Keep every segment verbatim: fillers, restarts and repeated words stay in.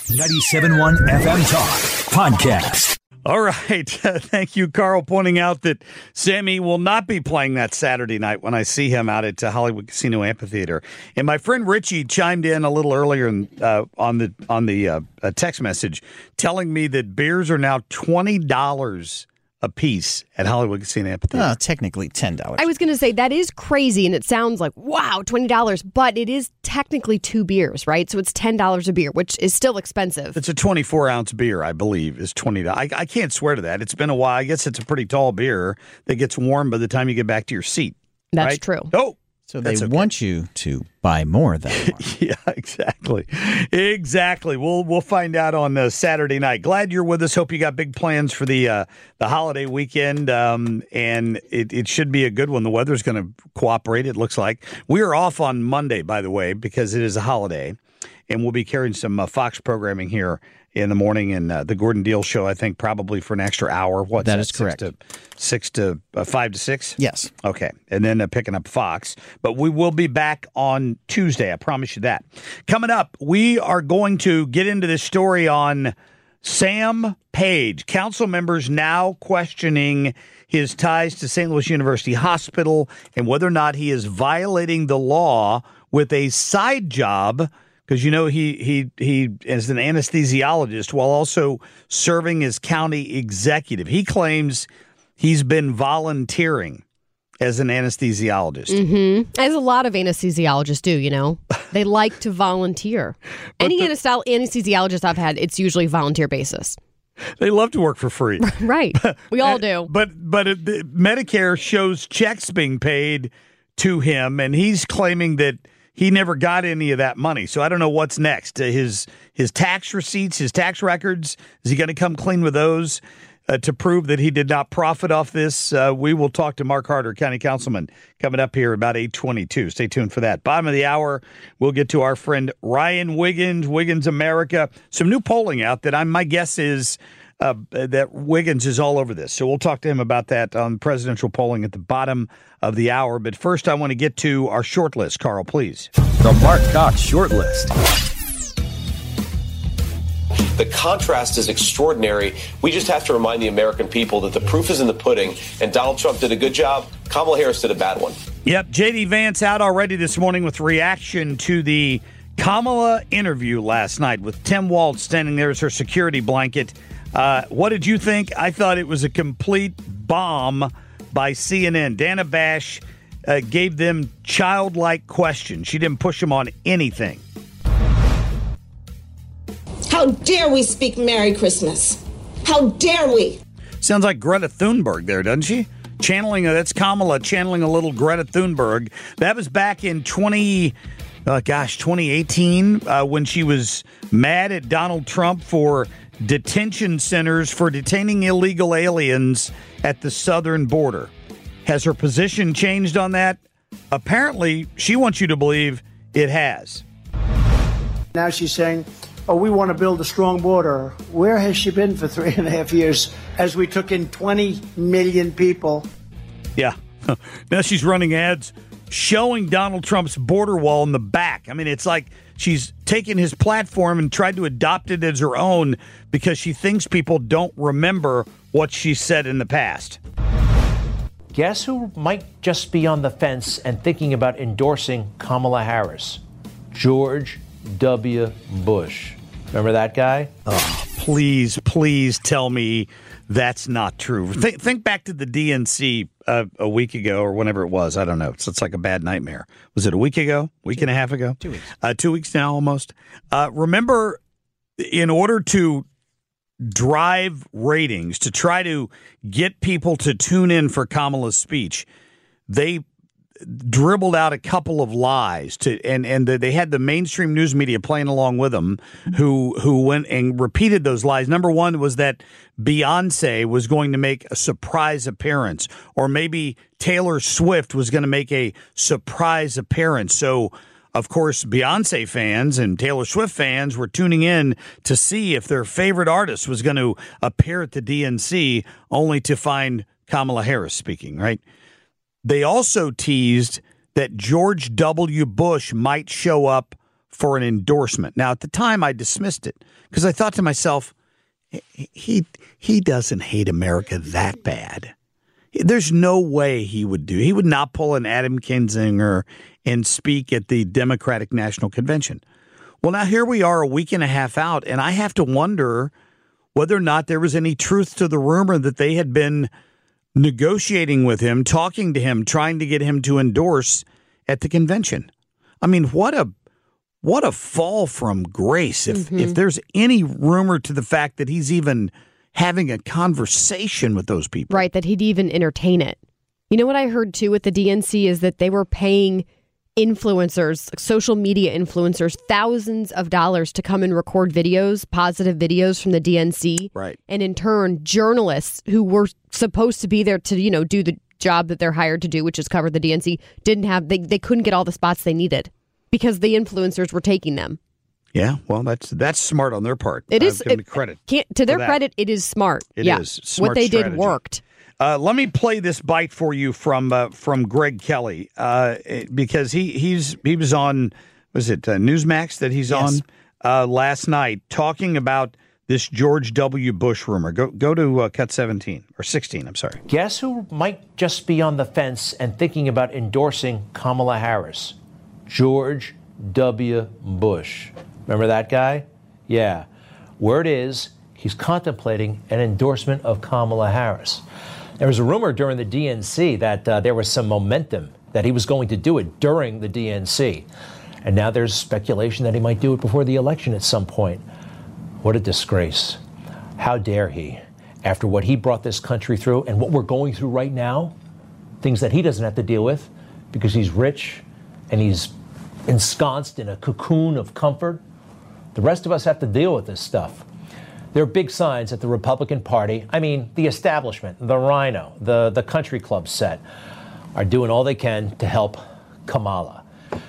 ninety-seven point one F M Talk Podcast. All right. Uh, thank you, Carl, pointing out that Sammy will not be playing that Saturday night when I see him out at uh, Hollywood Casino Amphitheater. And my friend Richie chimed in a little earlier in, uh, on the on the uh, a text message telling me that beers are now twenty dollars a piece at Hollywood Casino Amphitheater. Uh, technically ten dollars. I was going to say that is crazy, and it sounds like, wow, twenty dollars, but it is technically two beers, right? So it's ten dollars a beer, which is still expensive. It's a twenty-four ounce beer, I believe, is twenty dollars. I, I can't swear to that. It's been a while. I guess it's a pretty tall beer that gets warm by the time you get back to your seat. That's right? true. Oh, So they okay. want you to buy more than one. Yeah, exactly. Exactly. We'll we'll find out on uh, Saturday night. Glad you're with us. Hope you got big plans for the uh, the holiday weekend, um, and it, it should be a good one. The weather's going to cooperate, it looks like. We are off on Monday, by the way, because it is a holiday, and we'll be carrying some uh, Fox programming here in the morning, and uh, the Gordon Deal Show, I think, probably for an extra hour. What's That that is correct. Six to, six to uh, five to six? Yes. Okay. And then uh, picking up Fox. But we will be back on Tuesday. I promise you that. Coming up, we are going to get into this story on Sam Page. Council members now questioning his ties to Saint Louis University Hospital and whether or not he is violating the law with a side job. Because, you know, he, he he is an anesthesiologist while also serving as county executive. He claims he's been volunteering as an anesthesiologist. Mm-hmm. As a lot of anesthesiologists do, you know. They like to volunteer. Any the, anesthesi- anesthesiologist I've had, it's usually volunteer basis. They love to work for free. Right. We all do. But, but it, the, Medicare shows checks being paid to him, and he's claiming that he never got any of that money. So I don't know what's next. Uh, his his tax receipts, his tax records, is he going to come clean with those uh, to prove that he did not profit off this? Uh, we will talk to Mark Harder, County Councilman, coming up here about eight twenty-two. Stay tuned for that. Bottom of the hour, we'll get to our friend Ryan Wiggins, Wiggins America. Some new polling out that I'm, my guess is uh, that Wiggins is all over this. So we'll talk to him about that on presidential polling at the bottom of the hour. But first, I want to get to our short list. Carl, please. The Mark Cox Short List. The contrast is extraordinary. We just have to remind the American people that the proof is in the pudding, and Donald Trump did a good job. Kamala Harris did a bad one. Yep, J D Vance out already this morning with reaction to the Kamala interview last night with Tim Walz standing there as her security blanket. Uh, what did you think? I thought it was a complete bomb by C N N. Dana Bash uh, gave them childlike questions. She didn't push them on anything. How dare we speak Merry Christmas? How dare we? Sounds like Greta Thunberg there, doesn't she? Channeling, uh, that's Kamala channeling a little Greta Thunberg. That was back in twenty, uh, gosh, twenty eighteen uh, when she was mad at Donald Trump for detention centers for detaining illegal aliens at the southern border. Has her position changed on that? Apparently, she wants you to believe it has. Now she's saying, oh, we want to build a strong border. Where has she been for three and a half years as we took in twenty million people? Yeah. Now she's running ads showing Donald Trump's border wall in the back. I mean, it's like she's taken his platform and tried to adopt it as her own because she thinks people don't remember what she said in the past. Guess who might just be on the fence and thinking about endorsing Kamala Harris? George W. Bush. Remember that guy? Oh, please, please tell me that's not true. Think, think back to the D N C uh, a week ago or whenever it was. I don't know. It's, it's like a bad nightmare. Was it a week ago? Week two, and a half ago? Two weeks. Uh, two weeks now almost. Uh, remember, in order to drive ratings, to try to get people to tune in for Kamala's speech, they dribbled out a couple of lies to, and and they had the mainstream news media playing along with them, who who went and repeated those lies. Number one was that Beyonce was going to make a surprise appearance, or maybe Taylor Swift was going to make a surprise appearance. So, of course, Beyonce fans and Taylor Swift fans were tuning in to see if their favorite artist was going to appear at the D N C, only to find Kamala Harris speaking, right? They also teased that George W. Bush might show up for an endorsement. Now, at the time, I dismissed it because I thought to myself, he he doesn't hate America that bad. There's no way he would do. He would not pull an Adam Kinzinger and speak at the Democratic National Convention. Well, now here we are a week and a half out, and I have to wonder whether or not there was any truth to the rumor that they had been negotiating with him, talking to him, trying to get him to endorse at the convention. I mean, what a what a fall from grace if Mm-hmm. if there's any rumor to the fact that he's even having a conversation with those people. Right, that he'd even entertain it. You know what I heard, too, with the D N C is that they were paying influencers, social media influencers, thousands of dollars to come and record videos, positive videos from the D N C. Right. And in turn, journalists who were supposed to be there to, you know, do the job that they're hired to do, which is cover the D N C, didn't have, they, they couldn't get all the spots they needed because the influencers were taking them. Yeah, well, that's that's smart on their part. It is. I'll give them it, credit. Can't, to their that. credit, it is smart. It yeah. is. Smart what they strategy. did worked. Uh, let me play this bite for you from uh, from Greg Kelly uh, because he he's he was on was it uh, Newsmax that he's Yes. on uh, last night talking about this George W. Bush rumor. Go go to uh, cut seventeen or sixteen. I'm sorry. Guess who might just be on the fence and thinking about endorsing Kamala Harris? George W. Bush. Remember that guy? Yeah. Word is he's contemplating an endorsement of Kamala Harris. There was a rumor during the D N C that uh, there was some momentum that he was going to do it during the D N C. And now there's speculation that he might do it before the election at some point. What a disgrace. How dare he? After what he brought this country through and what we're going through right now, things that he doesn't have to deal with because he's rich and he's ensconced in a cocoon of comfort. The rest of us have to deal with this stuff. There are big signs that the Republican Party, I mean, the establishment, the Rhino, the, the country club set, are doing all they can to help Kamala.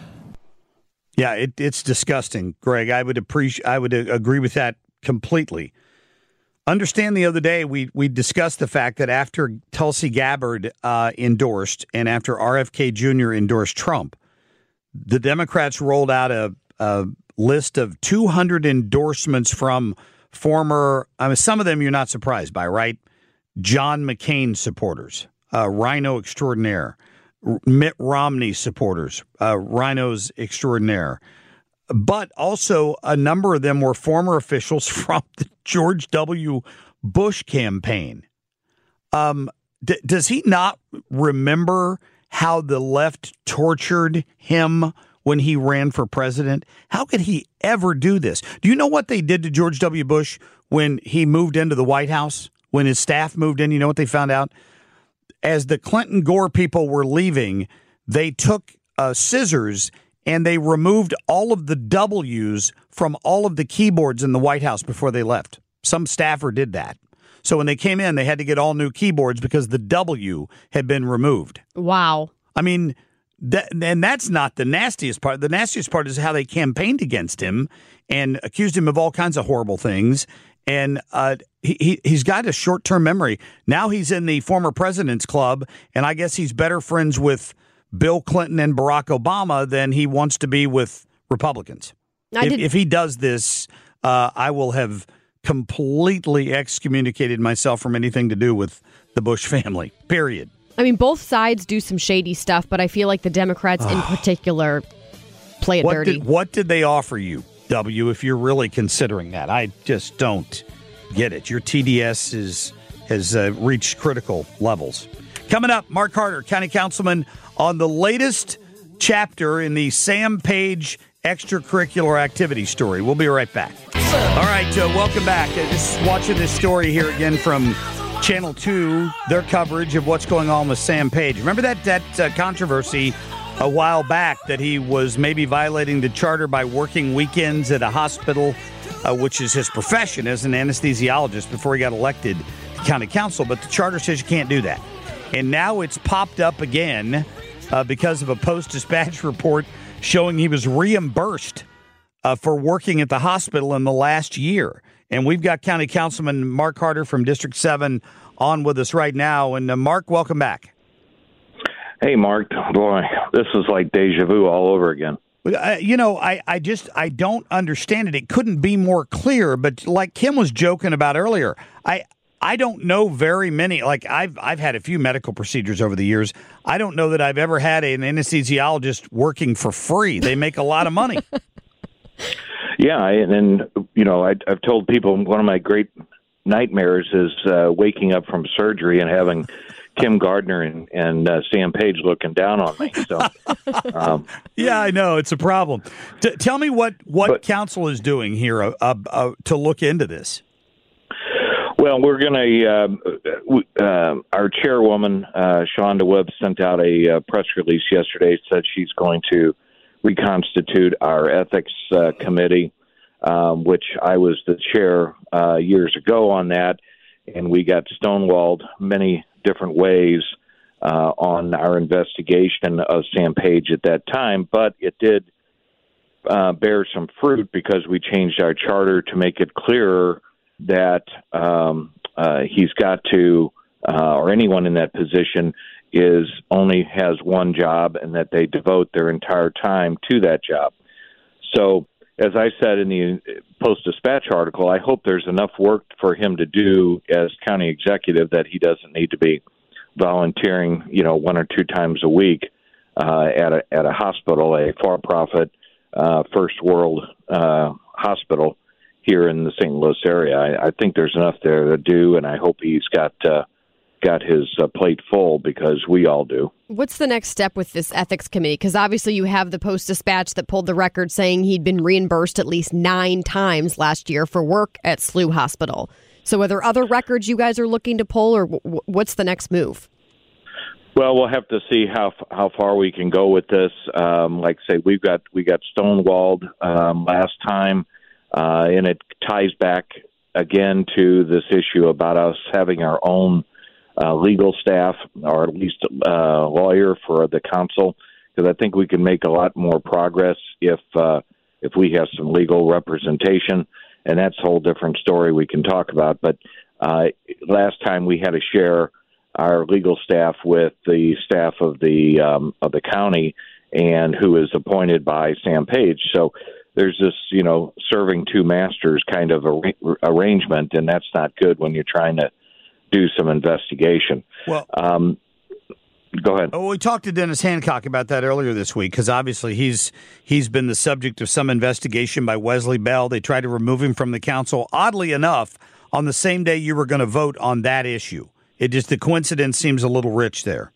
Yeah, it, it's disgusting, Greg. I would appreciate. I would agree with that completely. Understand the other day we we discussed the fact that after Tulsi Gabbard uh, endorsed and after R F K Junior endorsed Trump, the Democrats rolled out a, a list of two hundred endorsements from former, I mean, some of them you're not surprised by, right? John McCain supporters, uh, Rhino extraordinaire, Mitt Romney supporters, uh, Rhinos extraordinaire. But also a number of them were former officials from the George W. Bush campaign. Um, d- does he not remember how the left tortured him when he ran for president? How could he ever do this? Do you know what they did to George W. Bush when he moved into the White House? When his staff moved in, you know what they found out? As the Clinton Gore people were leaving, they took uh, scissors and they removed all of the W's from all of the keyboards in the White House before they left. Some staffer did that. So when they came in, they had to get all new keyboards because the W had been removed. Wow. I mean, that, and that's not the nastiest part. The nastiest part is how they campaigned against him and accused him of all kinds of horrible things. And uh, he, he, he's got a short-term memory. Now he's in the former president's club, and I guess he's better friends with Bill Clinton and Barack Obama than he wants to be with Republicans. I If, did- if he does this, uh, I will have completely excommunicated myself from anything to do with the Bush family, period. I mean, both sides do some shady stuff, but I feel like the Democrats in particular play it What dirty. did, what did they offer you, W, if you're really considering that? I just don't get it. Your T D S is, has uh, reached critical levels. Coming up, Mark Carter, County Councilman, on the latest chapter in the Sam Page extracurricular activity story. We'll be right back. All right, uh, welcome back. Uh, just watching this story here again from Channel two, their coverage of what's going on with Sam Page. Remember that, that uh, controversy a while back that he was maybe violating the charter by working weekends at a hospital, uh, which is his profession as an anesthesiologist before he got elected to county council. But the charter says you can't do that. And now it's popped up again uh, because of a Post-Dispatch report showing he was reimbursed uh, for working at the hospital in the last year. And we've got County Councilman Mark Carter from District seven on with us right now. And uh, Mark, welcome back. Hey, Mark. Boy, this is like deja vu all over again. But, uh, you know, I, I just I don't understand it. It couldn't be more clear. But like Kim was joking about earlier, I I don't know very many. Like I've I've had a few medical procedures over the years. I don't know that I've ever had an anesthesiologist working for free. They make a lot of money. Yeah, and, and you know, I, I've told people one of my great nightmares is uh, waking up from surgery and having Kim Gardner and, and uh, Sam Page looking down on me. So, um, yeah, I know it's a problem. T- tell me what what but, council is doing here uh, uh, to look into this. Well, we're going to. Uh, uh, our chairwoman, uh, Shonda Webb, sent out a uh, press release yesterday. Said she's going to reconstitute our ethics uh, committee, um, which I was the chair uh, years ago on that, and we got stonewalled many different ways uh, on our investigation of Sam Page at that time, but it did uh, bear some fruit because we changed our charter to make it clearer that um, uh, he's got to, uh, or anyone in that position is only has one job and that they devote their entire time to that job. So, as I said in the Post-Dispatch article, I hope there's enough work for him to do as county executive that he doesn't need to be volunteering, you know, one or two times a week uh, at a at a hospital, a for-profit uh, first world uh, hospital here in the Saint Louis area. I, I think there's enough there to do, and I hope he's got uh, got his uh, plate full because we all do. What's the next step with this ethics committee? Because obviously you have the Post-Dispatch that pulled the record saying he'd been reimbursed at least nine times last year for work at S L U Hospital. So are there other records you guys are looking to pull, or w- what's the next move? Well, we'll have to see how how far we can go with this. Um, like I say, we've got we got stonewalled um, last time, uh, and it ties back again to this issue about us having our own Uh, legal staff, or at least a uh, lawyer for the council, because I think we can make a lot more progress if uh, if we have some legal representation, and that's a whole different story we can talk about. But uh, last time we had to share our legal staff with the staff of the um, of the county, and who is appointed by Sam Page. So there's this, you know, serving two masters kind of ar- arrangement, and that's not good when you're trying to do some investigation. Well, um, go ahead. Oh, we talked to Dennis Hancock about that earlier this week because obviously he's he's been the subject of some investigation by Wesley Bell. They tried to remove him from the council. Oddly enough, on the same day you were going to vote on that issue. It just the coincidence seems a little rich there.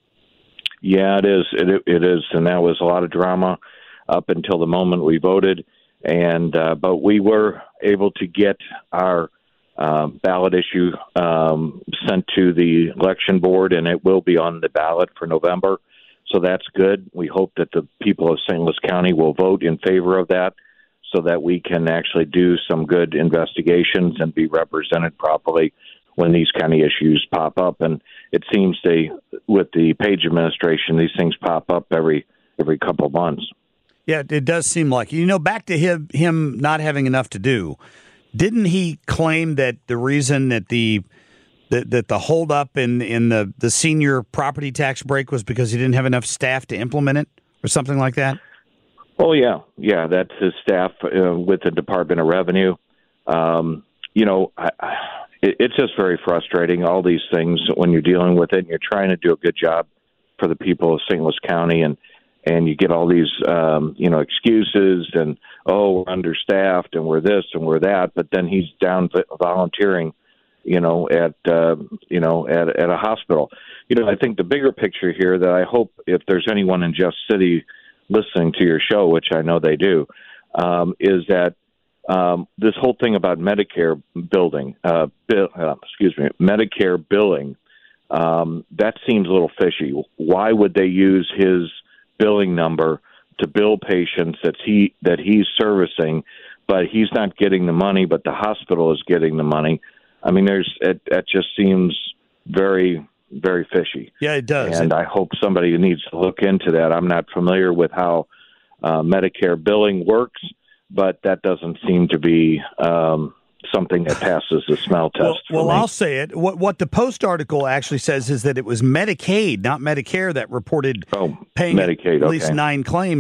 Yeah, it is. It, it is, and that was a lot of drama up until the moment we voted. And uh, but we were able to get our Uh, ballot issue um, sent to the election board, and it will be on the ballot for November. So that's good. We hope that the people of Saint Louis County will vote in favor of that so that we can actually do some good investigations and be represented properly when these kind of issues pop up. And it seems they, with the Page administration, these things pop up every every couple of months. Yeah, it does seem like, you know, back to him, him not having enough to do. Didn't he claim that the reason that the that, that the holdup in in the, the senior property tax break was because he didn't have enough staff to implement it, or something like that? Oh yeah, yeah. That's his staff uh, with the Department of Revenue. Um, you know, I, I, it, it's just very frustrating. All these things when you're dealing with it, and you're trying to do a good job for the people of Saint Louis County, and. And you get all these, um, you know, excuses and, oh, we're understaffed and we're this and we're that. But then he's down volunteering, you know, at, uh, you know, at, at a hospital. You know, I think the bigger picture here that I hope if there's anyone in Jeff City listening to your show, which I know they do, um, is that um, this whole thing about Medicare building, uh, bill, uh, excuse me, Medicare billing, um, that seems a little fishy. Why would they use his billing number to bill patients that he that he's servicing, but he's not getting the money, but the hospital is getting the money? I mean, there's it, that just seems very, very fishy. Yeah, it does. And I hope somebody needs to look into that. I'm not familiar with how uh, Medicare billing works, but that doesn't seem to be um, something that passes the smell test. Well, for well me. I'll say it. What what the Post article actually says is that it was Medicaid, not Medicare, that reported oh, paying Medicaid, at least okay. nine claims,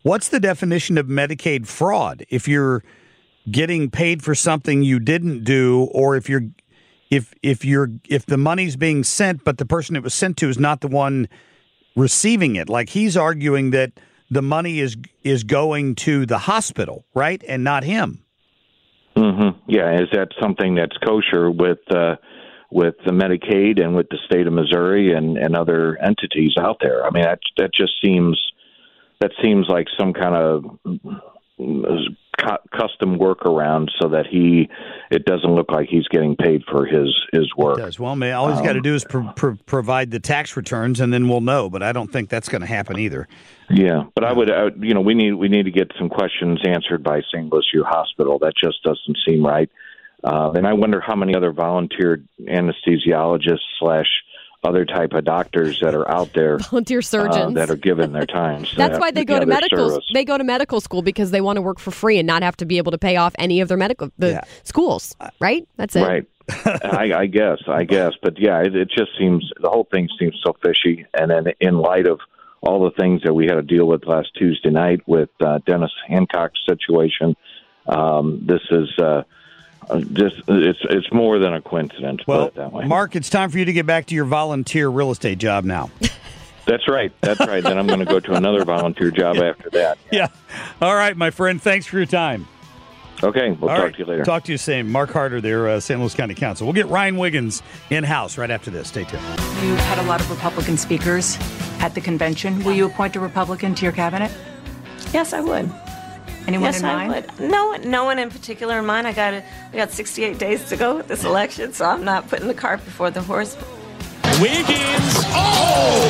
what's the definition of Medicaid fraud? If you're getting paid for something you didn't do, or if you're if if you're if the money's being sent, but the person it was sent to is not the one receiving it. Like he's arguing that the money is is going to the hospital, right, and not him. Mm-hmm. Yeah, is that something that's kosher with uh, with the Medicaid and with the state of Missouri and, and other entities out there? I mean, that that just seems that seems like some kind of custom workaround so that he it doesn't look like he's getting paid for his his work. It does. Well, man, all he's um, got to do is pro- pro- provide the tax returns, and then we'll know. But I don't think that's going to happen either. Yeah, but I would, I would, you know, we need we need to get some questions answered by Saint Louis U Hospital. That just doesn't seem right. Uh, and I wonder how many other volunteer anesthesiologists slash other type of doctors that are out there, volunteer surgeons uh, that are given their time. So That's that, why they go yeah, to medical. service. They go to medical school because they want to work for free and not have to be able to pay off any of their medical the Yeah. schools. Right? That's it. Right. I, I guess. I guess. But yeah, it, it just seems the whole thing seems so fishy. And then in light of all the things that we had to deal with last Tuesday night with uh, Dennis Hancock's situation, um, this is. Uh, Uh, just it's it's more than a coincidence. Well, put it that way. Mark, it's time for you to get back to your volunteer real estate job now. That's right. That's right. Then I'm going to go to another volunteer job after that. Yeah. All right, my friend. Thanks for your time. Okay. We'll All talk right. to you later. Talk to you soon. Mark Harder there, uh, Saint Louis County Council. We'll get Ryan Wiggins in-house right after this. Stay tuned. You had a lot of Republican speakers at the convention. Will you appoint a Republican to your cabinet? Yes, I would. Anyone yes, in mind? I would. No, no one in particular in mind. I got it. We got sixty-eight days to go with this election, so I'm not putting the cart before the horse. Wiggins. Oh,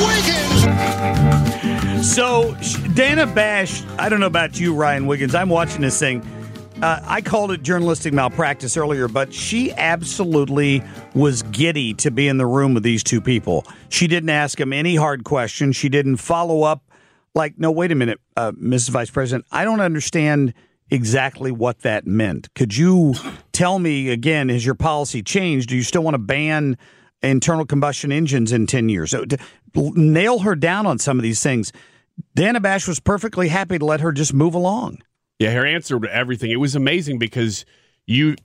Wiggins. So Dana Bash, I don't know about you, Ryan Wiggins. I'm watching this thing. Uh, I called it journalistic malpractice earlier, but she absolutely was giddy to be in the room with these two people. She didn't ask them any hard questions. She didn't follow up. Like, no, wait a minute, uh, Missus Vice President, I don't understand exactly what that meant. Could you tell me, again, has your policy changed? Do you still want to ban internal combustion engines in ten years? So, to nail her down on some of these things. Dana Bash was perfectly happy to let her just move along. Yeah, her answer to everything. It was amazing because you,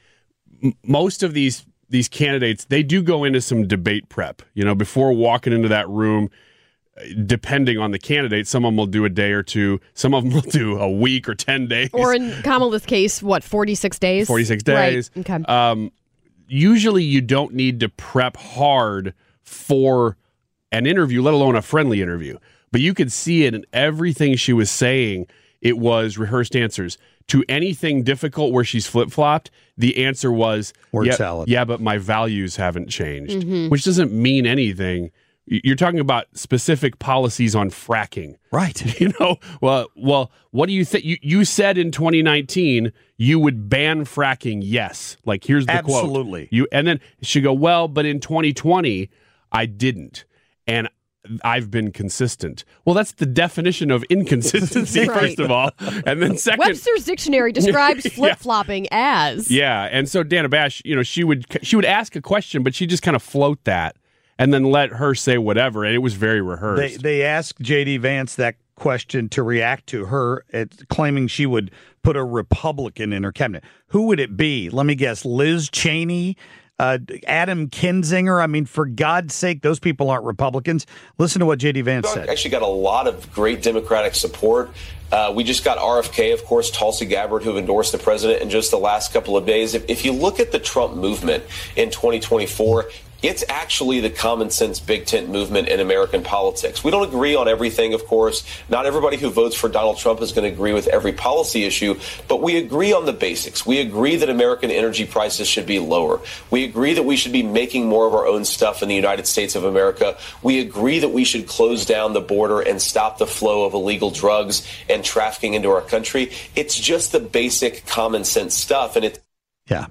most of these these candidates, they do go into some debate prep, you know, before walking into that room. Depending on the candidate, some of them will do a day or two. Some of them will do a week or ten days. Or in Kamala's case, what, forty-six days? forty-six days. Right. Okay. Um, usually you don't need to prep hard for an interview, let alone a friendly interview. But you could see it in everything she was saying. It was rehearsed answers. To anything difficult where she's flip-flopped, the answer was, word yeah, salad. Yeah, but my values haven't changed, Mm-hmm. which doesn't mean anything. You're talking about specific policies on fracking. Right. You know, well, well, what do you think? You, you said in twenty nineteen you would ban fracking. Yes. Like, here's the quote. Absolutely. You, and then she go, well, but in twenty twenty, I didn't. And I've been consistent. Well, that's the definition of inconsistency, Right. first of all. And then second. Webster's dictionary describes Yeah. flip-flopping as. Yeah. And so Dana Bash, you know, she would she would ask a question, but she just kind of float that. And then let her say whatever, and it was very rehearsed. They they asked J D Vance that question to react to her at claiming she would put a Republican in her cabinet. Who would it be? Let me guess. Liz Cheney, uh, Adam Kinzinger. I mean, for God's sake, those people aren't Republicans. Listen to what J D Vance said. Actually got a lot of great Democratic support. Uh, we just got R F K, of course, Tulsi Gabbard, who endorsed the president in just the last couple of days. If, if you look at the Trump movement in twenty twenty-four, it's actually the common sense big tent movement in American politics. We don't agree on everything, of course. Not everybody who votes for Donald Trump is going to agree with every policy issue, but we agree on the basics. We agree that American energy prices should be lower. We agree that we should be making more of our own stuff in the United States of America. We agree that we should close down the border and stop the flow of illegal drugs and trafficking into our country. It's just the basic common sense stuff. And it's Yeah.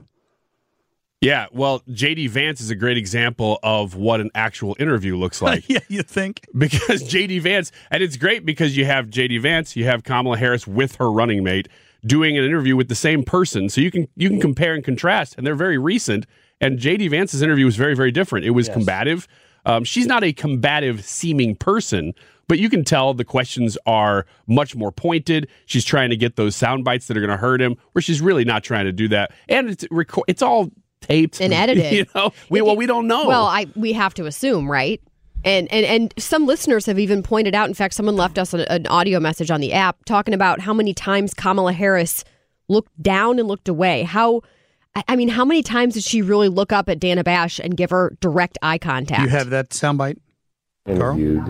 Yeah, well, J D Vance is a great example of what an actual interview looks like. Yeah, you think? Because J D Vance, and it's great because you have J D Vance, you have Kamala Harris with her running mate doing an interview with the same person, so you can you can compare and contrast, and they're very recent. And J D Vance's interview was very, very different. It was Yes. combative. Um, she's not a combative seeming person, But you can tell the questions are much more pointed. She's trying to get those sound bites that are going to hurt him, where she's really not trying to do that. And it's reco- it's all taped and edited. You know, we well we don't know. Well, I we have to assume, right? And and and some listeners have even pointed out. In fact, someone left us a, an audio message on the app talking about how many times Kamala Harris looked down and looked away. How, I mean, how many times did she really look up at Dana Bash and give her direct eye contact? You have that soundbite, interviewed.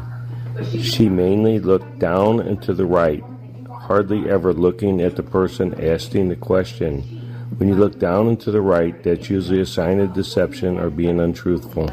She mainly looked down and to the right, hardly ever looking at the person asking the question. When you look down and to the right, that's usually a sign of deception or being untruthful.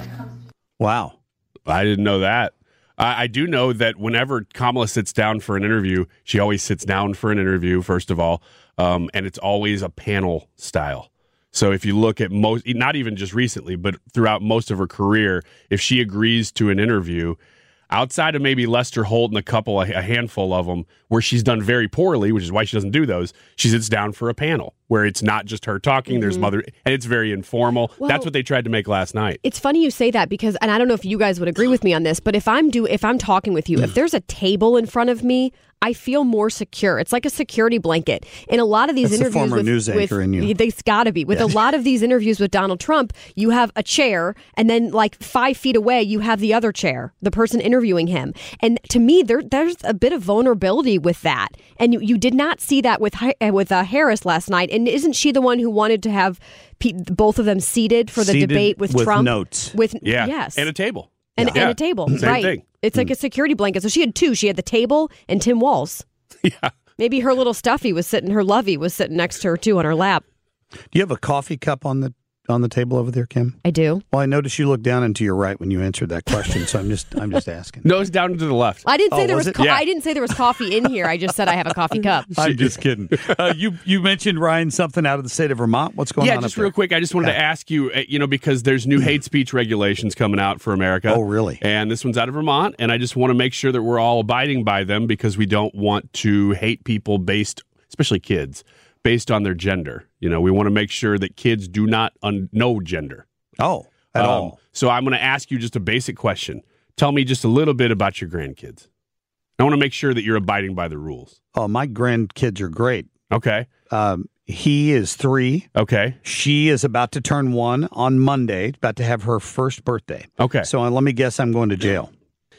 Wow. I didn't know that. I, I do know that whenever Kamala sits down for an interview, she always sits down for an interview, first of all, um, and it's always a panel style. So if you look at most, not even just recently, but throughout most of her career, if she agrees to an interview, outside of maybe Lester Holt and a couple, a handful of them, where she's done very poorly, which is why she doesn't do those, she sits down for a panel where it's not just her talking, mm-hmm. there's mother, and it's very informal. Well, that's what they tried to make last night. It's funny you say that because, and I don't know if you guys would agree with me on this, but if I'm do if I'm talking with you, if there's a table in front of me, I feel more secure. It's like a security blanket. In a lot of these That's interviews the former with, news anchor with in you. They've got to be. With yeah. a lot of these interviews with Donald Trump, you have a chair, and then like five feet away, you have the other chair, the person interviewing him. And to me, there there's a bit of vulnerability with that. And you, you did not see that with with uh, Harris last night. And isn't she the one who wanted to have pe- both of them seated for the seated debate with, with Trump? Notes. With yeah. Yes. And a table. And, yeah. and a table. Same right. thing. It's like a security blanket. So she had two. She had the table and Tim Walz. Yeah. Maybe her little stuffy was sitting, her lovey was sitting next to her too on her lap. Do you have a coffee cup on the on the table over there, Kim? I do. Well, I noticed you looked down and to your right when you answered that question, so I'm just I'm just asking. No, it's down to the left. I didn't say Oh, there was was. it? Co- Yeah. I didn't say there was coffee in here. I just said I have a coffee cup. I'm just kidding. Uh, you you mentioned, Ryan, something out of the state of Vermont. What's going yeah, on? just up there? real quick, I just wanted Yeah. to ask you, uh, you know, because there's new hate speech regulations coming out for America. Oh, really? And this one's out of Vermont, and I just want to make sure that we're all abiding by them because we don't want to hate people based, especially kids, based on their gender. You know, we want to make sure that kids do not un- know gender. Oh, at Um, all. So I'm going to ask you just a basic question. Tell me just a little bit about your grandkids. I want to make sure that you're abiding by the rules. Oh, my grandkids are great. Okay. Um, he is three. Okay. She is about to turn one on Monday, about to have her first birthday. Okay. So uh, let me guess, I'm going to jail.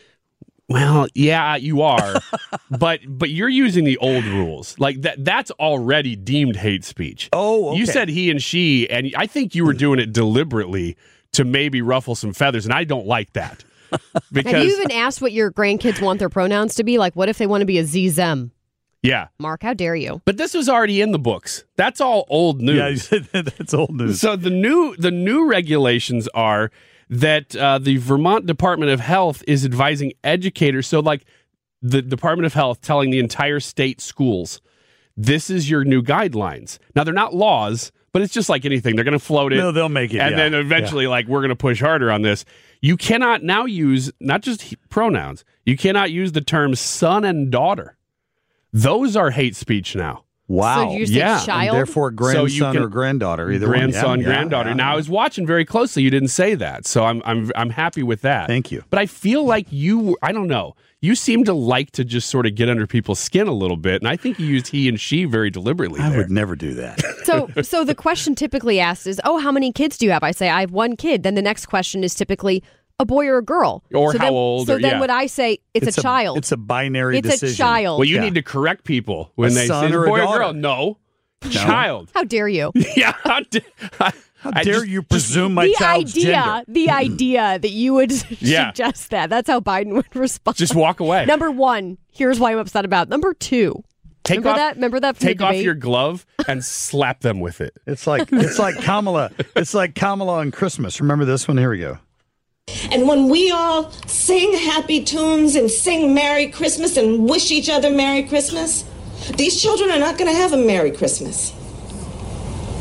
Well, yeah, you are, but but you're using the old rules. Like that that's already deemed hate speech. Oh, okay. You said he and she, and I think you were doing it deliberately to maybe ruffle some feathers, and I don't like that. Because Have you even asked what your grandkids want their pronouns to be? Like, what if they want to be a Z them? yeah. Mark, how dare you? But this was already in the books. That's all old news. Yeah, that's old news. So the new the new regulations are that uh, the Vermont Department of Health is advising educators. So like the Department of Health telling the entire state schools, this is your new guidelines. Now they're not laws, but it's just like anything. They're going to float it. No, they'll make it. And yeah. then eventually, Yeah. like, we're going to push harder on this. You cannot now use not just he- pronouns. You cannot use the terms son and daughter. Those are hate speech now. Wow. So you say Yeah. child? And therefore, grandson So you can- or granddaughter, either grandson, one. Yeah, granddaughter. yeah, Now, yeah. I was watching very closely. You didn't say that, so I'm I'm I'm happy with that. Thank you. But I feel like you, I don't know, you seem to like to just sort of get under people's skin a little bit, and I think you used he and she very deliberately. I there. would never do that. So, so the question typically asked is, "Oh, how many kids do you have?" I say, "I have one kid." Then the next question is typically a boy or a girl, Or so how then, old, So or- then, yeah. would I say it's, a, child? It's a binary It's decision. a child. Well, you Yeah. need to correct people when A they son say or a boy or daughter. girl. No, child. How dare you? Yeah. How, da- I, How I dare just- you presume my the child's idea, gender? the idea that you would Yeah. suggest that. That's how Biden would respond. Just walk away. Number one, here's why I'm upset about. Number two, Take remember off, that? Remember that from Take the off debate? your glove and slap them with it. It's like it's like Kamala. It's like Kamala on Christmas. Remember this one? Here we go. And when we all sing happy tunes and sing Merry Christmas and wish each other Merry Christmas, these children are not going to have a Merry Christmas.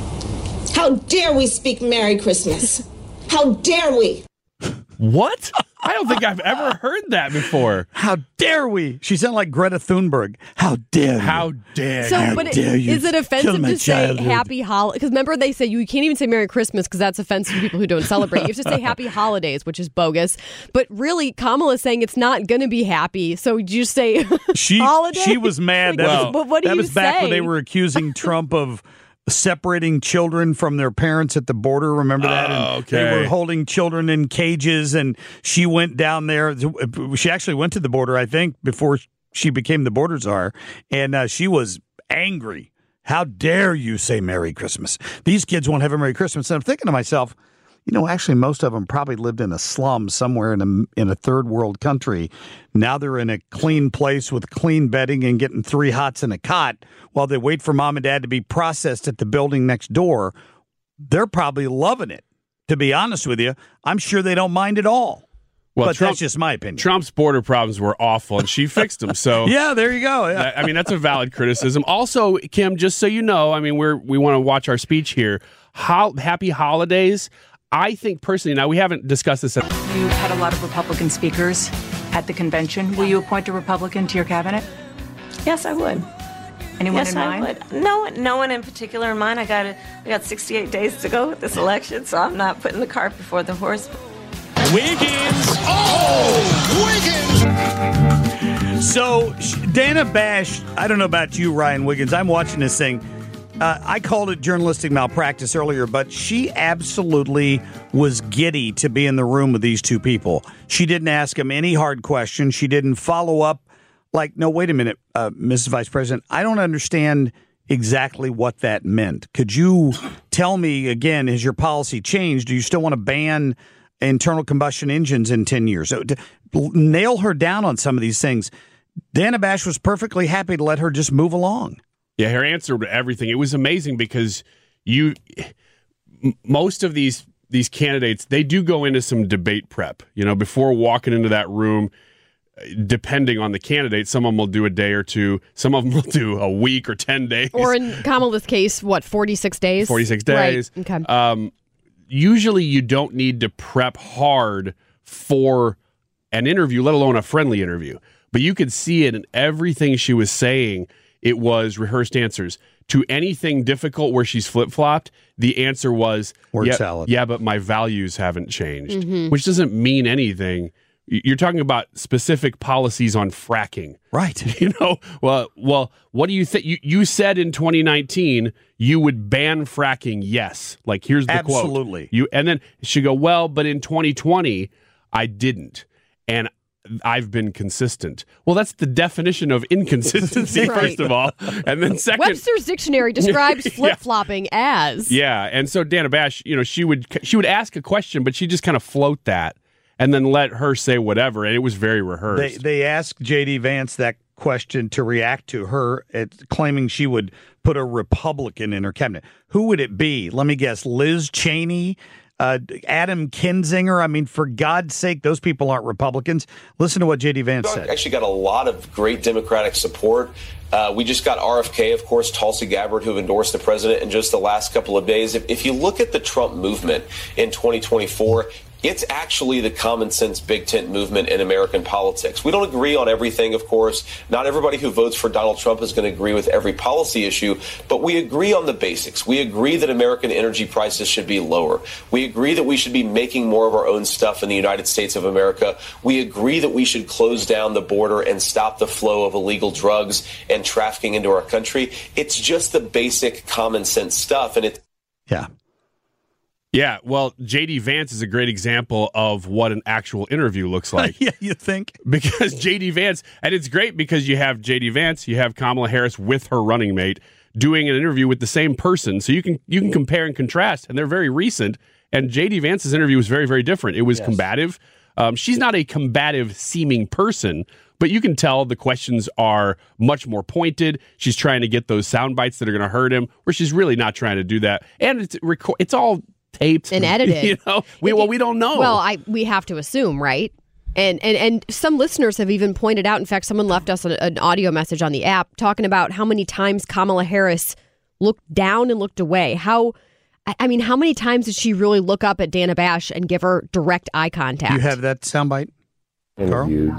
How dare we speak Merry Christmas? How dare we? What? I don't think I've ever heard that before. How dare we? She sounded like Greta Thunberg. How dare you? How dare So, you? but it, dare you is it kill offensive my to say childhood? Happy Holidays? Because remember they say you can't even say Merry Christmas because that's offensive to people who don't celebrate. You have to say Happy Holidays, which is bogus. But really, Kamala's saying it's not going to be happy. So you just say She holidays? she was mad. That Well, was, but what do that you was back when say? they were accusing Trump of separating children from their parents at the border. Remember that? Oh, And they okay. were holding children in cages, and she went down there. She actually went to the border, I think, before she became the border czar, and uh, she was angry. How dare you say Merry Christmas? These kids won't have a Merry Christmas. And I'm thinking to myself, you know, actually, most of them probably lived in a slum somewhere in a, in a third world country. Now they're in a clean place with clean bedding and getting three hots and a cot while they wait for mom and dad to be processed at the building next door. They're probably loving it. To be honest with you, I'm sure they don't mind at all. Well, but Trump- that's just my opinion. Trump's border problems were awful, and she fixed them. So Yeah, there you go. Yeah. I mean, that's a valid criticism. Also, Kim, just so you know, I mean, we're we want to watch our speech here. How, happy holidays. I think personally, now we haven't discussed this. At- You had a lot of Republican speakers at the convention. Will you appoint a Republican to your cabinet? Yes, I would. Anyone yes, in I mind? would. No, no one in particular in mind. I got we got sixty-eight days to go with this election, so I'm not putting the cart before the horse. Wiggins. Oh, Wiggins. So Dana Bash, I don't know about you, Ryan Wiggins. I'm watching this thing. Uh, I called it journalistic malpractice earlier, but she absolutely was giddy to be in the room with these two people. She didn't ask them any hard questions. She didn't follow up like, no, wait a minute, uh, Missus Vice President, I don't understand exactly what that meant. Could you tell me again, has your policy changed? Do you still want to ban internal combustion engines in ten years? So, to nail her down on some of these things. Dana Bash was perfectly happy to let her just move along. Yeah, her answer to everything. It was amazing because you, m- most of these these candidates, they do go into some debate prep. You know, before walking into that room, depending on the candidate, some of them will do a day or two. Some of them will do a week or ten days. Or in Kamala's case, what, forty-six days? forty-six days. Right. Okay. Um, usually you don't need to prep hard for an interview, let alone a friendly interview. But you could see it in everything she was saying. It was rehearsed answers. To anything difficult where she's flip-flopped, the answer was, Word yeah, salad. yeah, but my values haven't changed, Mhm. which doesn't mean anything. You're talking about specific policies on fracking. Right. You know, well, well, what do you think? You, you said in twenty nineteen you would ban fracking. Yes. Like, here's the quote. Absolutely. You, and then she go, well, but in twenty twenty, I didn't. And I've been consistent. Well, that's the definition of inconsistency, Right. first of all. And then second. Webster's dictionary describes Yeah. flip-flopping as. Yeah. And so Dana Bash, you know, she would she would ask a question, but she just kind of float that and then let her say whatever. And it was very They rehearsed. they asked J D Vance that question to react to her at claiming she would put a Republican in her cabinet. Who would it be? Let me guess. Liz Cheney, uh, Adam Kinzinger. I mean, for God's sake, those people aren't Republicans. Listen to what J D Vance said. Actually got a lot of great Democratic support. Uh, we just got R F K, of course, Tulsi Gabbard, who endorsed the president in just the last couple of days. If, if you look at the Trump movement in twenty twenty-four, it's actually the common sense big tent movement in American politics. We don't agree on everything, of course. Not everybody who votes for Donald Trump is going to agree with every policy issue, but we agree on the basics. We agree that American energy prices should be lower. We agree that we should be making more of our own stuff in the United States of America. We agree that we should close down the border and stop the flow of illegal drugs and trafficking into our country. It's just the basic common sense stuff. And it's Yeah. Yeah, well, J D Vance is a great example of what an actual interview looks like. Yeah, you think? Because J D Vance, and it's great because you have J D Vance, you have Kamala Harris with her running mate doing an interview with the same person, so you can you can compare and contrast, and they're very recent. And J D Vance's interview was very, very different. It was Yes. combative. Um, she's not a combative seeming person, but you can tell the questions are much more pointed. She's trying to get those sound bites that are going to hurt him, where she's really not trying to do that. And it's reco- it's all taped And edited. You know, we well we don't know. Well, I we have to assume, right? And and and some listeners have even pointed out. In fact, someone left us an, an audio message on the app talking about how many times Kamala Harris looked down and looked away. How I, I mean, how many times did she really look up at Dana Bash and give her direct eye contact? You have that soundbite? Interviewed.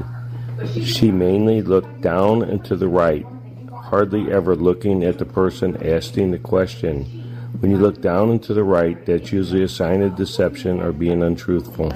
She mainly looked down and to the right, hardly ever looking at the person asking the question. When you look down and to the right, that's usually a sign of deception or being untruthful.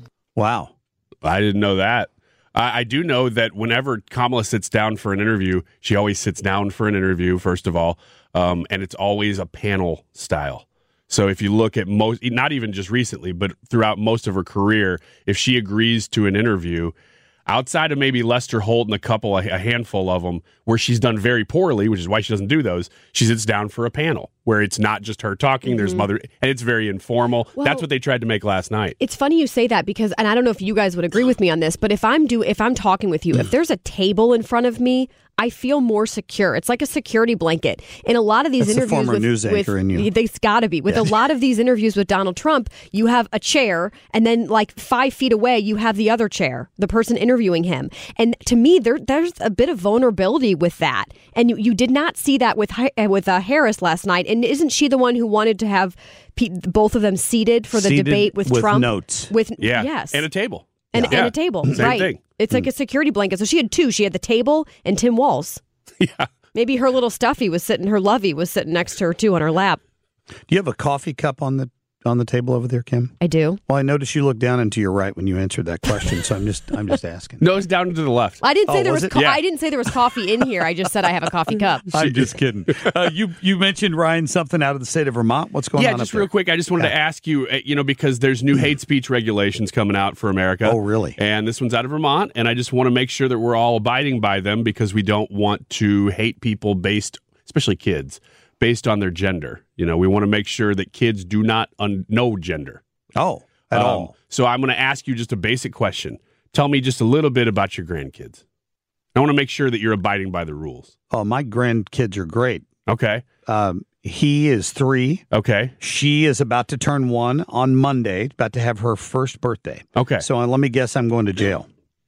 Wow. I didn't know that. I, I do know that whenever Kamala sits down for an interview, she always sits down for an interview, first of all, um, and it's always a panel style. So if you look at most, not even just recently, but throughout most of her career, if she agrees to an interview, outside of maybe Lester Holt and a couple, a handful of them, where she's done very poorly, which is why she doesn't do those, she sits down for a panel where it's not just her talking, mm-hmm. there's mother, and it's very informal. Well, that's what they tried to make last night. It's funny you say that because, and I don't know if you guys would agree with me on this, but if I'm do if I'm talking with you, if there's a table in front of me, I feel more secure. It's like a security blanket. In a lot of these That's interviews, the former with, news anchor with, in you. There's got to be with yeah. a lot of these interviews with Donald Trump. You have a chair, and then like five feet away, you have the other chair, the person interviewing him. And to me, there there's a bit of vulnerability with that. And you, you did not see that with with uh, Harris last night. And isn't she the one who wanted to have pe- both of them seated for the seated debate with, with Trump? Notes. With yeah, yes, and a table. And, yeah. and a table, Same right? Thing. It's like a security blanket. So she had two. She had the table and Tim Walz. Yeah. Maybe her little stuffy was sitting, her lovey was sitting next to her too on her lap. Do you have a coffee cup on the on the table over there, Kim? I do. Well, I noticed you looked down and to your right when you answered that question, so I'm just I'm just asking. No, it's down to the left. I didn't say Oh, there was was. it? Co- Yeah. I didn't say there was coffee in here. I just said I have a coffee cup. I'm just kidding. Uh, you you mentioned, Ryan, something out of the state of Vermont. What's going yeah, on? just up there? real quick, I just wanted Yeah. to ask you, uh, you know, because there's new hate speech regulations coming out for America. Oh, really? And this one's out of Vermont, and I just want to make sure that we're all abiding by them because we don't want to hate people based, especially kids, based on their gender. You know, we want to make sure that kids do not un- know gender. Oh, at Um, all. So I'm going to ask you just a basic question. Tell me just a little bit about your grandkids. I want to make sure that you're abiding by the rules. Oh, my grandkids are great. Okay. Um, he is three. Okay. She is about to turn one on Monday, about to have her first birthday. Okay. So uh, let me guess, I'm going to jail.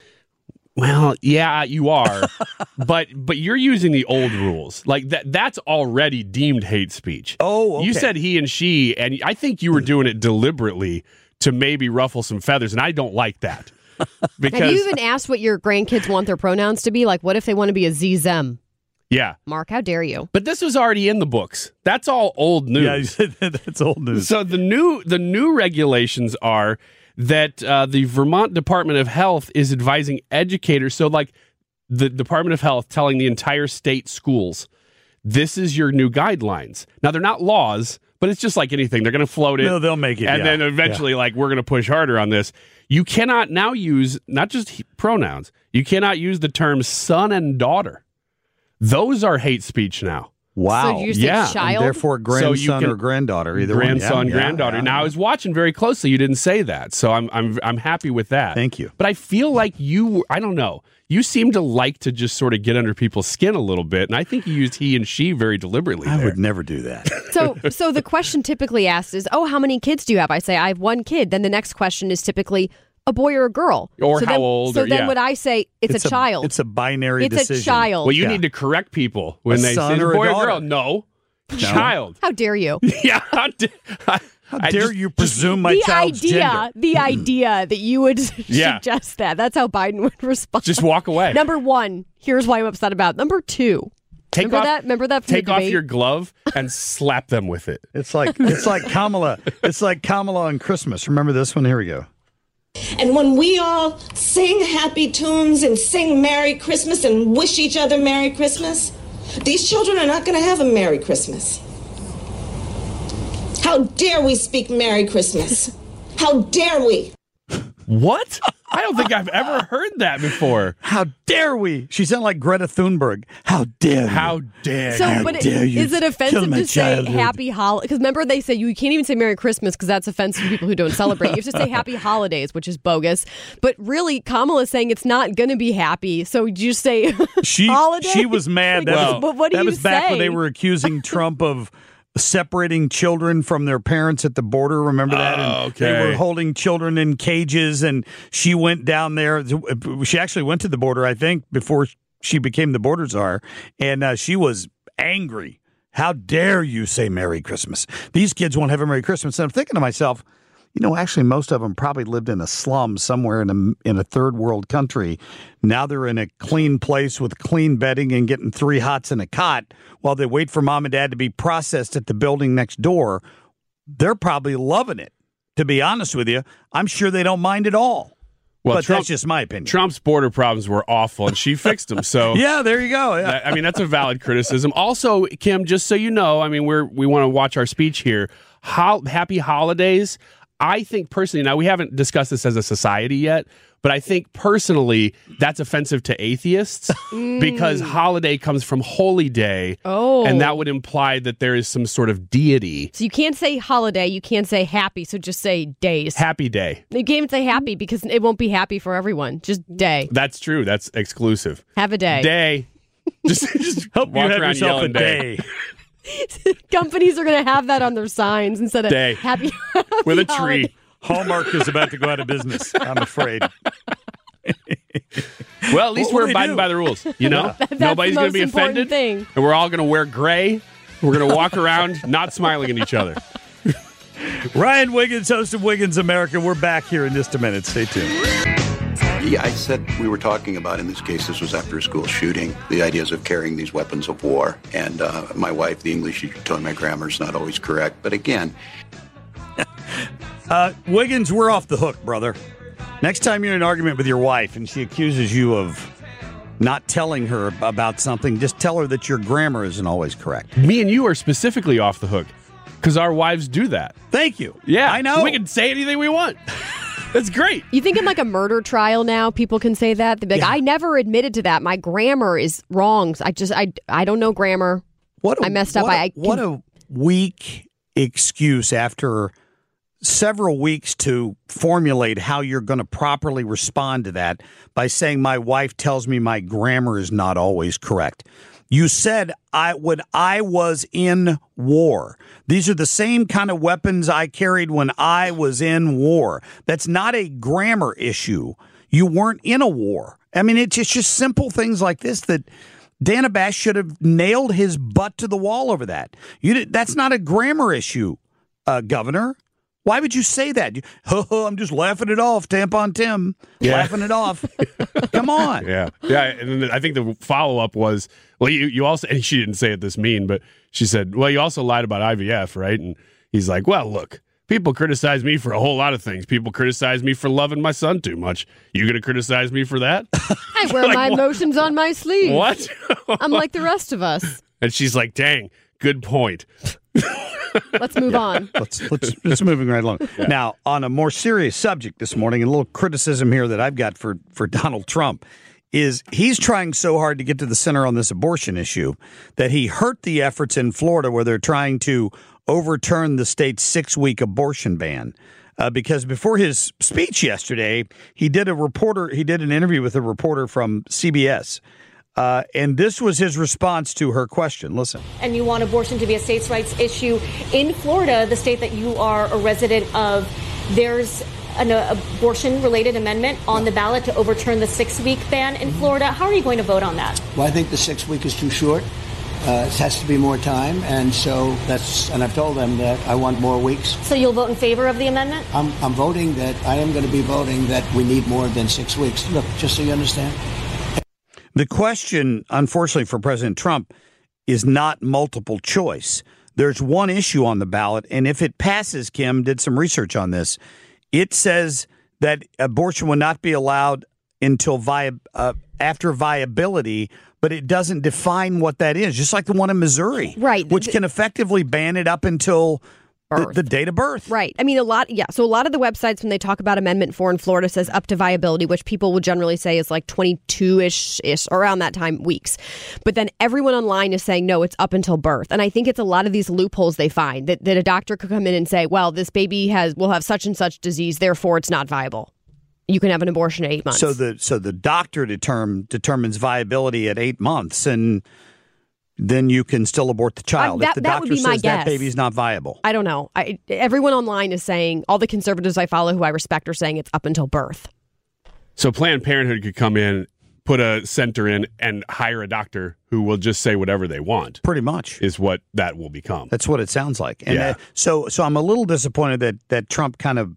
Well, yeah, you are, but but you're using the old rules. Like that that's already deemed hate speech. Oh, okay. You said he and she, and I think you were doing it deliberately to maybe ruffle some feathers, and I don't like that. Because Have you even asked what your grandkids want their pronouns to be? Like, what if they want to be a Z them? yeah. Mark, how dare you? But this was already in the books. That's all old news. Yeah, you said that, that's old news. So the new the new regulations are that uh, the Vermont Department of Health is advising educators. So like the Department of Health telling the entire state schools, this is your new guidelines. Now they're not laws, but it's just like anything. They're going to float it. No, they'll make it. And yeah. then eventually Yeah. like we're going to push harder on this. You cannot now use not just he- pronouns. You cannot use the terms son and daughter. Those are hate speech now. Wow. So you say Yeah. child? And therefore, grandson So you can- or granddaughter, either grandson, one. Yeah, granddaughter. yeah, Now yeah. I was watching very closely. You didn't say that, so I'm I'm I'm happy with that. Thank you. But I feel like you. I don't know. You seem to like to just sort of get under people's skin a little bit, and I think you used he and she very deliberately. I there. would never do that. So, so the question typically asked is, "Oh, how many kids do you have?" I say, "I have one kid." Then the next question is typically a boy or a girl, Or so how then, old, So or- then, yeah. would I say it's, a, child? It's a binary It's decision. a child. Well, you Yeah. need to correct people when A they son say or a boy or daughter. girl. No, child. How dare you? Yeah. How, da- I, How I dare just- you presume my the child's idea, gender? the idea that you would Yeah. suggest that. That's how Biden would respond. Just walk away. Number one, here's why I'm upset about. Number two, Take remember off, that? Remember that from Take the off debate? your glove and slap them with it. It's like it's like Kamala. It's like Kamala on Christmas. Remember this one? Here we go. And when we all sing happy tunes and sing Merry Christmas and wish each other Merry Christmas, these children are not going to have a Merry Christmas. How dare we speak Merry Christmas? How dare we? What? I don't think I've ever heard that before. How dare we? She sounded like Greta Thunberg. How dare you? How dare So, you? but dare you is it kill offensive my to say childhood? Happy Holidays? Because remember, they say you can't even say Merry Christmas because that's offensive to people who don't celebrate. You have to say Happy Holidays, which is bogus. But really, Kamala's saying it's not going to be happy. So you just say She holiday. she was mad. That Well, was, but what do that you was back when say? they were accusing Trump of separating children from their parents at the border. Remember that? And Oh, they okay. were holding children in cages, and she went down there. She actually went to the border, I think, before she became the border czar, and uh, she was angry. How dare you say Merry Christmas? These kids won't have a Merry Christmas. And I'm thinking to myself, you know, actually, most of them probably lived in a slum somewhere in a, in a third world country. Now they're in a clean place with clean bedding and getting three hots and a cot while they wait for mom and dad to be processed at the building next door. They're probably loving it. To be honest with you, I'm sure they don't mind at all. Well, but Trump, that's just my opinion. Trump's border problems were awful, and she fixed them. So yeah, there you go. Yeah. I mean, that's a valid criticism. Also, Kim, just so you know, I mean, we're we want to watch our speech here. How, happy holidays. I think personally, now we haven't discussed this as a society yet, but I think personally that's offensive to atheists mm. because holiday comes from holy day. Oh. And that would imply that there is some sort of deity. So you can't say holiday, you can't say happy, so just say days. Happy day. You can't even say happy because it won't be happy for everyone. Just day. That's true. That's exclusive. Have a day. Day. Just, just hope you have yourself a day. day. Companies are going to have that on their signs instead of day. happy, happy with a holiday. tree. Hallmark is about to go out of business, I'm afraid. Well, at least What we're will they abiding do? by the rules. You know, That's nobody's the going to most be offended, important thing. and we're all going to wear gray. We're going to walk around not smiling at each other. Ryan Wiggins, host of Wiggins America. We're back here in just a minute. Stay tuned. Yeah, I said we were talking about in this case, this was after a school shooting, the ideas of carrying these weapons of war. And uh, my wife, the English teacher, told me my grammar is not always correct. But again... uh, Wiggins, we're off the hook, brother. Next time you're in an argument with your wife and she accuses you of not telling her about something, just tell her that your grammar isn't always correct. Me and you are specifically off the hook because our wives do that. Thank you. Yeah, I know. We can say anything we want. That's great. You think in like a murder trial now, people can say that? They'd be like, yeah. I never admitted to that. My grammar is wrong. I just, I, I don't know grammar. What a, I messed up. What a, I, I what a weak excuse after several weeks to formulate how you're going to properly respond to that by saying my wife tells me my grammar is not always correct. You said I when I was in war. These are the same kind of weapons I carried when I was in war. That's not a grammar issue. You weren't in a war. I mean, it's just, just simple things like this that Dana Bash should have nailed his butt to the wall over that. You did, that's not a grammar issue, uh, Governor. Why would you say that? You, oh, I'm just laughing it off, Tampon Tim. Yeah. Laughing it off. Come on. Yeah. Yeah. And then I think the follow-up was, well, you, you also, and she didn't say it this mean, but she said, well, you also lied about I V F, right? And he's like, well, look, people criticize me for a whole lot of things. People criticize me for loving my son too much. You going to criticize me for that? I wear like, my what? emotions on my sleeve. What? I'm like the rest of us. And she's like, dang, good point. Let's move on. Let's let's let's moving right along. Yeah. Now, on a more serious subject this morning, and a little criticism here that I've got for, for Donald Trump is he's trying so hard to get to the center on this abortion issue that he hurt the efforts in Florida where they're trying to overturn the state's six-week abortion ban. Uh, because before his speech yesterday, he did a reporter he did an interview with a reporter from C B S. Uh, and this was his response to her question. Listen. And you want abortion to be a states' rights issue. In Florida, the state that you are a resident of, there's an uh, abortion-related amendment on the ballot to overturn the six-week ban in Florida. How are you going to vote on that? Well, I think the six-week is too short. Uh, it has to be more time. And so that's, and I've told them that I want more weeks. So you'll vote in favor of the amendment? I'm, I'm voting that, I am going to be voting that we need more than six weeks. Look, just so you understand. The question, unfortunately for President Trump, is not multiple choice. There's one issue on the ballot, and if it passes, Kim did some research on this, it says that abortion will not be allowed until vi- uh, after viability, but it doesn't define what that is, just like the one in Missouri, right? Which can effectively ban it up until the, the date of birth. Right. I mean, a lot. Yeah. So a lot of the websites, when they talk about Amendment four in Florida, says up to viability, which people would generally say is like twenty-two-ish, ish, around that time, weeks. But then everyone online is saying, no, it's up until birth. And I think it's a lot of these loopholes they find that, that a doctor could come in and say, well, this baby has will have such and such disease, therefore it's not viable. You can have an abortion at eight months. So the so the doctor determ, determines viability at eight months, and then you can still abort the child. Uh, that, if the that doctor would be says my that guess. baby's not viable. I don't know. I, everyone online is saying, all the conservatives I follow who I respect are saying it's up until birth. So Planned Parenthood could come in put a center in and hire a doctor who will just say whatever they want. Pretty much is what that will become. That's what it sounds like. And yeah. uh, so, so I'm a little disappointed that that Trump kind of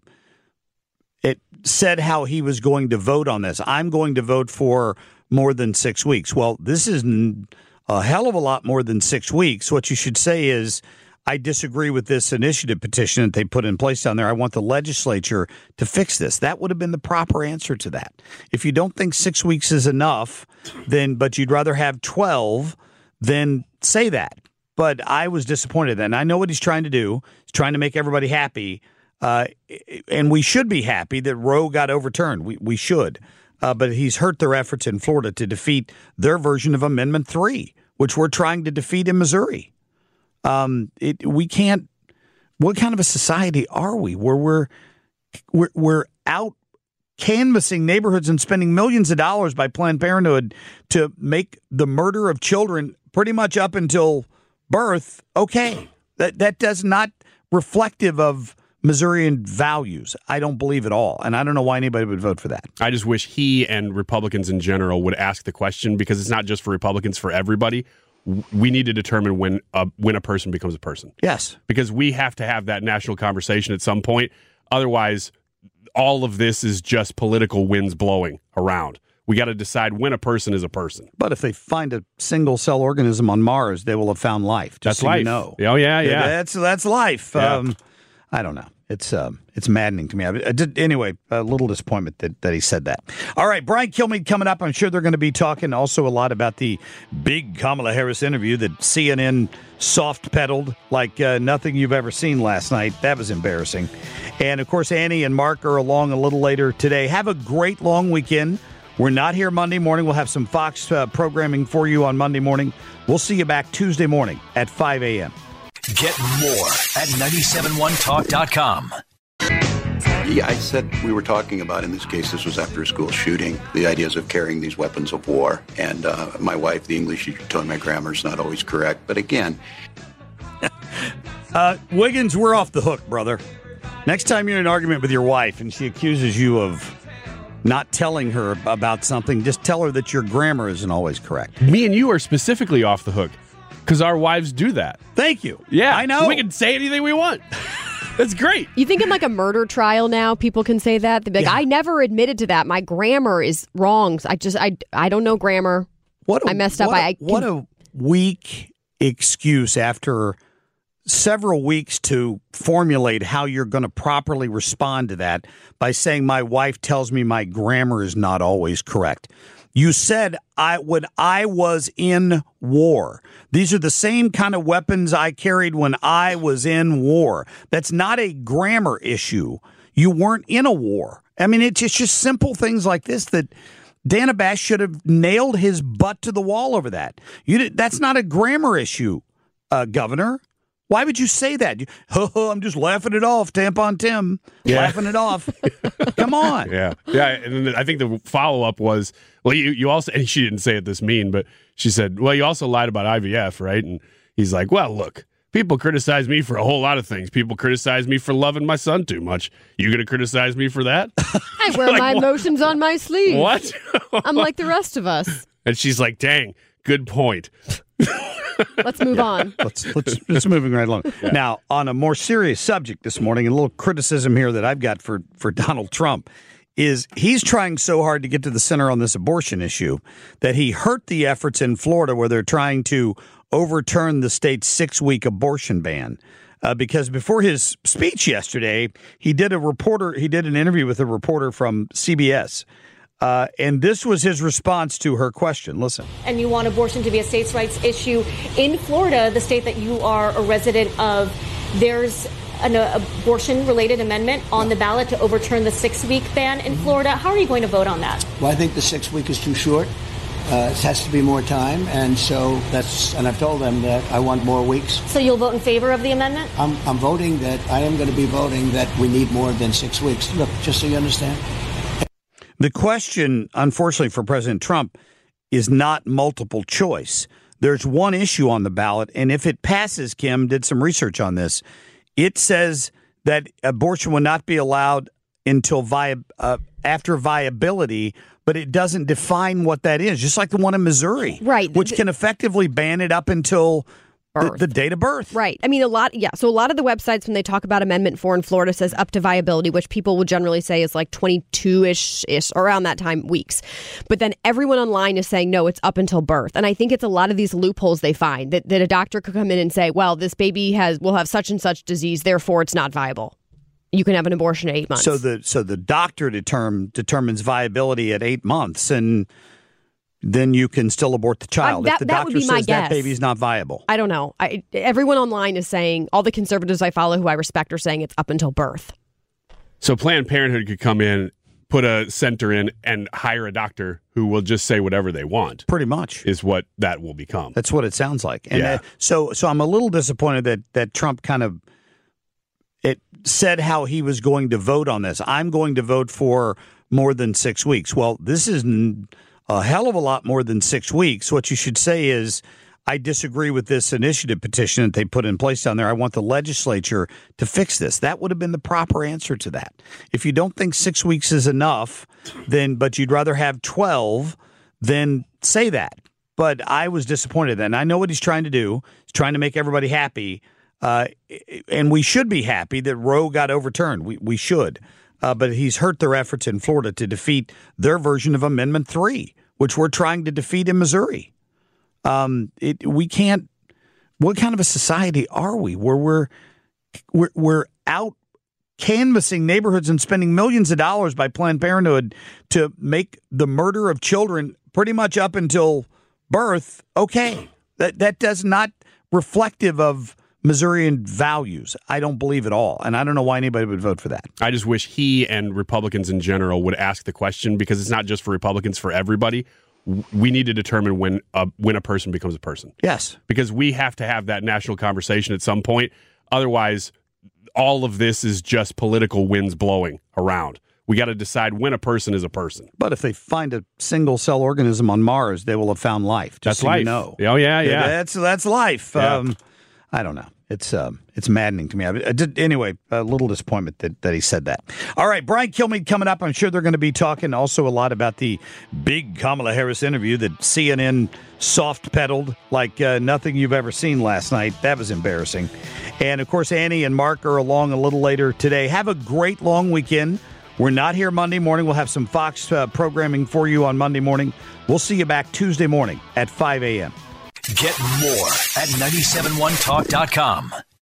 it said how he was going to vote on this. I'm going to vote for more than six weeks. Well, this is a hell of a lot more than six weeks. What you should say is, I disagree with this initiative petition that they put in place down there. I want the legislature to fix this. That would have been the proper answer to that. If you don't think six weeks is enough, then but you'd rather have twelve, then say that. But I was disappointed, and I know what he's trying to do. He's trying to make everybody happy, uh, and we should be happy that Roe got overturned. We we should, uh, but he's hurt their efforts in Florida to defeat their version of Amendment three, which we're trying to defeat in Missouri. Um, it, we can't. What kind of a society are we where we're we're, we're out canvassing neighborhoods and spending millions of dollars by Planned Parenthood to make the murder of children pretty much up until birth okay? That that does not reflective of Missourian values. I don't believe at all, and I don't know why anybody would vote for that. I just wish he and Republicans in general would ask the question, because it's not just for Republicans, for everybody. We need to determine when a, when a person becomes a person. Yes. Because we have to have that national conversation at some point. Otherwise, all of this is just political winds blowing around. We got to decide when a person is a person. But if they find a single-cell organism on Mars, they will have found life. Just That's so life. You know. Oh, yeah, yeah. That's, that's life. Yeah. Um, I don't know. It's um, it's maddening to me. I, I did, anyway, a little disappointment that, that he said that. All right, Brian Kilmeade coming up. I'm sure they're going to be talking also a lot about the big Kamala Harris interview that C N N soft-pedaled like uh, nothing you've ever seen last night. That was embarrassing. And, of course, Annie and Mark are along a little later today. Have a great long weekend. We're not here Monday morning. We'll have some Fox uh, programming for you on Monday morning. We'll see you back Tuesday morning at five a.m. Get more at nine seven one talk dot com. Yeah, I said we were talking about, in this case, this was after a school shooting, the ideas of carrying these weapons of war. And uh, my wife, the English teacher, told me my grammar is not always correct. But again... uh, Wiggins, we're off the hook, brother. Next time you're in an argument with your wife and she accuses you of not telling her about something, just tell her that your grammar isn't always correct. Me and you are specifically off the hook. Because our wives do that. Thank you. Yeah, I know. We can say anything we want. That's great. You think in like a murder trial now, people can say that? They'd be like, yeah. I never admitted to that. My grammar is wrong. I just, I, I don't know grammar. What a, I messed up. What a, I, I what a weak excuse after several weeks to formulate how you're going to properly respond to that by saying my wife tells me my grammar is not always correct. You said I when I was in war. These are the same kind of weapons I carried when I was in war. That's not a grammar issue. You weren't in a war. I mean, it's just, just simple things like this that Dana Bash should have nailed his butt to the wall over that. You did, that's not a grammar issue, uh, Governor. Why would you say that? You, oh, I'm just laughing it off, Tampon Tim. Yeah. Laughing it off. Come on. Yeah. Yeah. And then I think the follow-up was, well, you, you also, and she didn't say it this mean, but she said, well, you also lied about I V F, right? And he's like, well, look, people criticize me for a whole lot of things. People criticize me for loving my son too much. You going to criticize me for that? I wear like, my what? emotions on my sleeve. What? I'm like the rest of us. And she's like, dang, good point. Let's move on. Let's let's let's moving right along. Yeah. Now, on a more serious subject this morning, and a little criticism here that I've got for, for Donald Trump is he's trying so hard to get to the center on this abortion issue that he hurt the efforts in Florida where they're trying to overturn the state's six-week abortion ban. Uh, because before his speech yesterday, he did a reporter he did an interview with a reporter from C B S. Uh, and this was his response to her question. Listen. And you want abortion to be a states' rights issue. In Florida, the state that you are a resident of, there's an uh, abortion-related amendment on the ballot to overturn the six-week ban in Florida. How are you going to vote on that? Well, I think the six-week is too short. Uh, it has to be more time. And so that's, and I've told them that I want more weeks. So you'll vote in favor of the amendment? I'm, I'm voting that, I am going to be voting that we need more than six weeks. Look, just so you understand. The question, unfortunately, for President Trump is not multiple choice. There's one issue on the ballot, and if it passes, Kim did some research on this, it says that abortion will not be allowed until vi- uh, after viability but it doesn't define what that is, just like the one in Missouri. Right. Which can effectively ban it up until the, the date of birth. Right. I mean, a lot, yeah. So a lot of the websites, when they talk about Amendment four in Florida, says up to viability, which people would generally say is like twenty-two-ish, ish, around that time, weeks. But then everyone online is saying, no, it's up until birth. And I think it's a lot of these loopholes they find, that, that a doctor could come in and say, well, this baby has will have such and such disease, therefore it's not viable. You can have an abortion at eight months. So the so the doctor determ, determines viability at eight months, and then you can still abort the child. Uh, that, if the that doctor would be my says guess. that baby's not viable. I don't know. I, everyone online is saying, all the conservatives I follow who I respect are saying it's up until birth. So Planned Parenthood could come in, put a center in, and hire a doctor who will just say whatever they want. Pretty much. Is what that will become. That's what it sounds like. And Yeah. uh, so so I'm a little disappointed that that Trump kind of it said how he was going to vote on this. I'm going to vote for more than six weeks. Well, this is n- a hell of a lot more than six weeks. What you should say is, I disagree with this initiative petition that they put in place down there. I want the legislature to fix this. That would have been the proper answer to that. If you don't think six weeks is enough, then but you'd rather have twelve, then say that. But I was disappointed, and I know what he's trying to do. He's trying to make everybody happy, uh, and we should be happy that Roe got overturned. We we should, uh, but he's hurt their efforts in Florida to defeat their version of Amendment three, which we're trying to defeat in Missouri. Um, it we can't. What kind of a society are we where we're we're, we're out canvassing neighborhoods and spending millions of dollars by Planned Parenthood to make the murder of children pretty much up until birth okay? That that does not reflective of Missourian values. I don't believe at all, and I don't know why anybody would vote for that. I just wish he and Republicans in general would ask the question, because it's not just for Republicans, for everybody. We need to determine when a, when a person becomes a person. Yes. Because we have to have that national conversation at some point. Otherwise, all of this is just political winds blowing around. We got to decide when a person is a person. But if they find a single cell organism on Mars, they will have found life. Just That's so life. You know. Oh, yeah, yeah. That's, that's life. Yeah. Um, I don't know. It's um, it's maddening to me. I, I did, anyway, a little disappointment that, that he said that. All right, Brian Kilmeade coming up. I'm sure they're going to be talking also a lot about the big Kamala Harris interview that C N N soft-pedaled like uh, nothing you've ever seen last night. That was embarrassing. And, of course, Annie and Mark are along a little later today. Have a great long weekend. We're not here Monday morning. We'll have some Fox uh, programming for you on Monday morning. We'll see you back Tuesday morning at five a.m. Get more at nine seven one talk dot com.